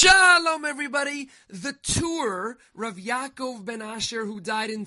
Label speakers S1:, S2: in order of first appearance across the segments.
S1: Shalom, everybody. The Tur, Rav Yaakov ben Asher, who died in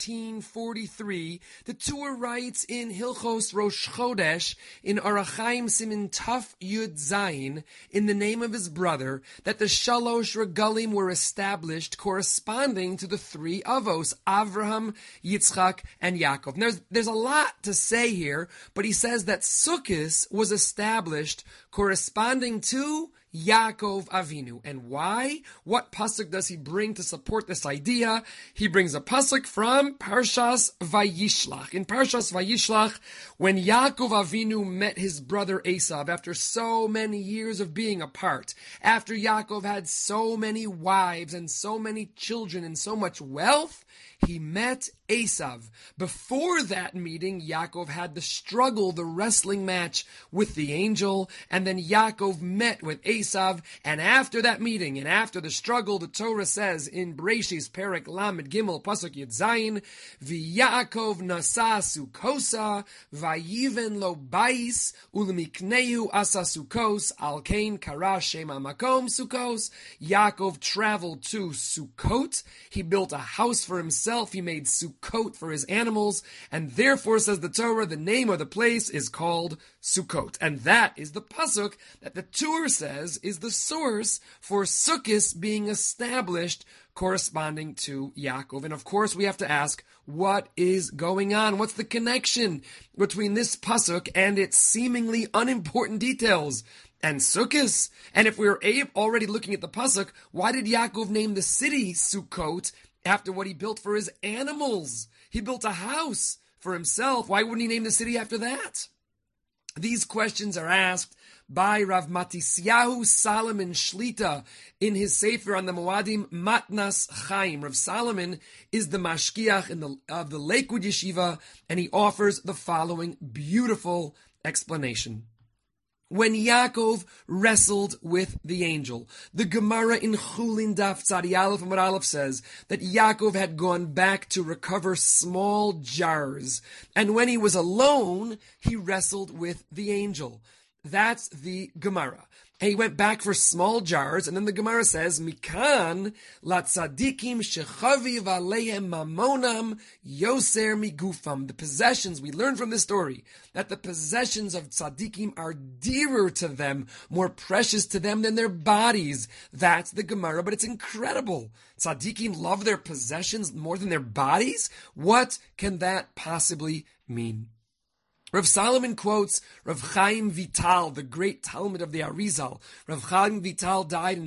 S1: 1343, the Tur writes in Hilchos Rosh Chodesh, in Orach Chaim Simin Taf Yud Zayin, in the name of his brother, that the Shalosh Regalim were established corresponding to the three Avos, Avraham, Yitzchak, and Yaakov. And there's a lot to say here, but he says that Sukkot was established corresponding to Yaakov Avinu. And why? What pasuk does he bring to support this idea? He brings a pasuk from Parshas Vayishlach. In Parshas Vayishlach, when Yaakov Avinu met his brother Esav after so many years of being apart, after Yaakov had so many wives and so many children and so much wealth, he met Esav. Before that meeting, Yaakov had the struggle, the wrestling match with the angel, and then Yaakov met with Esav, and after that meeting, and after the struggle, the Torah says in Bereshis, Perek Lamed Gimel, Pasuk Yud Zayin, V'Yaakov nasa sukosa, vayiven lo bais, ulemikneu asa sukos, al kain kara shema makom sukos. Yaakov traveled to Sukkot. He built a house for himself. He made Sukkot for his animals, and therefore, says the Torah, the name of the place is called Sukkot. And that is the pasuk that the Tur says is the source for Sukkot being established corresponding to Yaakov. And of course, we have to ask, what is going on? What's the connection between this pasuk and its seemingly unimportant details and Sukkot? And if we're already looking at the pasuk, why did Yaakov name the city Sukkot after what he built for his animals? He built a house for himself. Why wouldn't he name the city after that? These questions are asked by Rav Matisyahu Salomon Shlita in his Sefer on the Moadim, Matnas Chaim. Rav Salomon is the mashgiach of the Lakewood Yeshiva, and he offers the following beautiful explanation. When Yaakov wrestled with the angel, the Gemara in Chulin Daf Tzadi Aleph Amud Aleph says that Yaakov had gone back to recover small jars, and when he was alone, he wrestled with the angel. That's the Gemara. And he went back for small jars, and then the Gemara says, Mikan la tzadikim shechaviv aleihem mamonam yoser migufam. The possessions, we learn from this story, that the possessions of tzadikim are dearer to them, more precious to them than their bodies. That's the Gemara, but it's incredible. Tzadikim love their possessions more than their bodies? What can that possibly mean? Rav Salomon quotes Rav Chaim Vital, the great Talmud of the Arizal. Rav Chaim Vital died in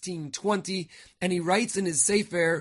S1: 1620, and he writes in his Sefer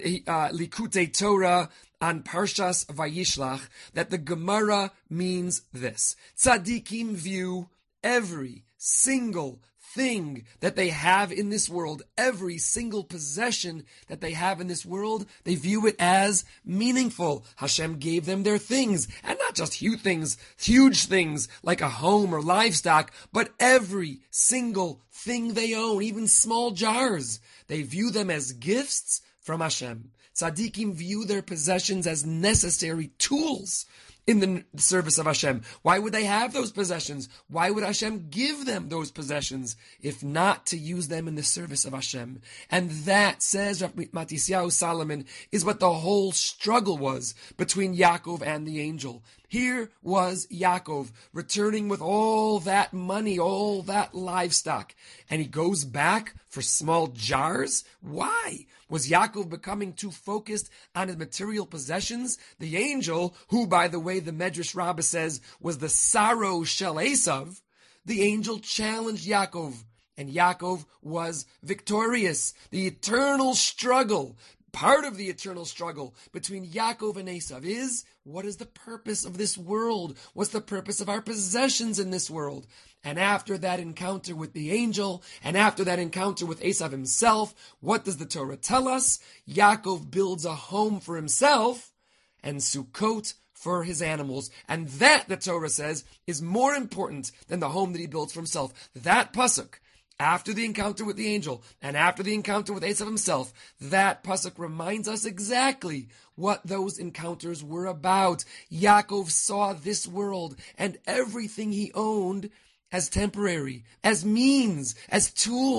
S1: Likutei Torah on Parshas Vayishlach that the Gemara means this: Tzadikim view every single thing that they have in this world, every single possession that they have in this world, they view it as meaningful. Hashem gave them their things, and not just huge things like a home or livestock, but every single thing they own, even small jars. They view them as gifts from Hashem. Tzadikim view their possessions as necessary tools in the service of Hashem. Why would they have those possessions? Why would Hashem give them those possessions if not to use them in the service of Hashem? And that, says Rav Matisyahu Salomon, is what the whole struggle was between Yaakov and the angel. Here was Yaakov returning with all that money, all that livestock, and he goes back for small jars. Why? Was Yaakov becoming too focused on his material possessions? The angel, who, by the way, the Medrash Rabbah says was the sorrow shel Esav, the angel challenged Yaakov, and Yaakov was victorious. The eternal struggle, part of the eternal struggle between Yaakov and Esav is, what is the purpose of this world? What's the purpose of our possessions in this world? And after that encounter with the angel, and after that encounter with Esav himself, what does the Torah tell us? Yaakov builds a home for himself, and Sukkot for his animals. And that, the Torah says, is more important than the home that he builds for himself. That pasuk, after the encounter with the angel, and after the encounter with Esav himself, that pasuk reminds us exactly what those encounters were about. Yaakov saw this world and everything he owned as temporary, as means, as tools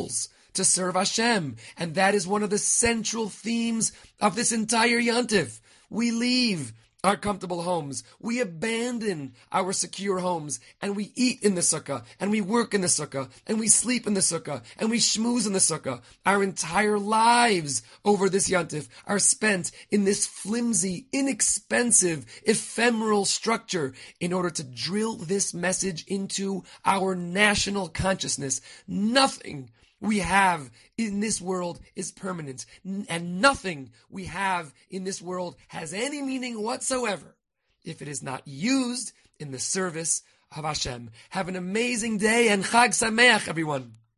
S1: to serve Hashem. And that is one of the central themes of this entire Yontif. We leave our comfortable homes. We abandon our secure homes, and we eat in the sukkah, and we work in the sukkah, and we sleep in the sukkah, and we schmooze in the sukkah. Our entire lives over this Yontif are spent in this flimsy, inexpensive, ephemeral structure in order to drill this message into our national consciousness. Nothing we have in this world is permanent, and nothing we have in this world has any meaning whatsoever if it is not used in the service of Hashem. Have an amazing day and Chag Sameach, everyone.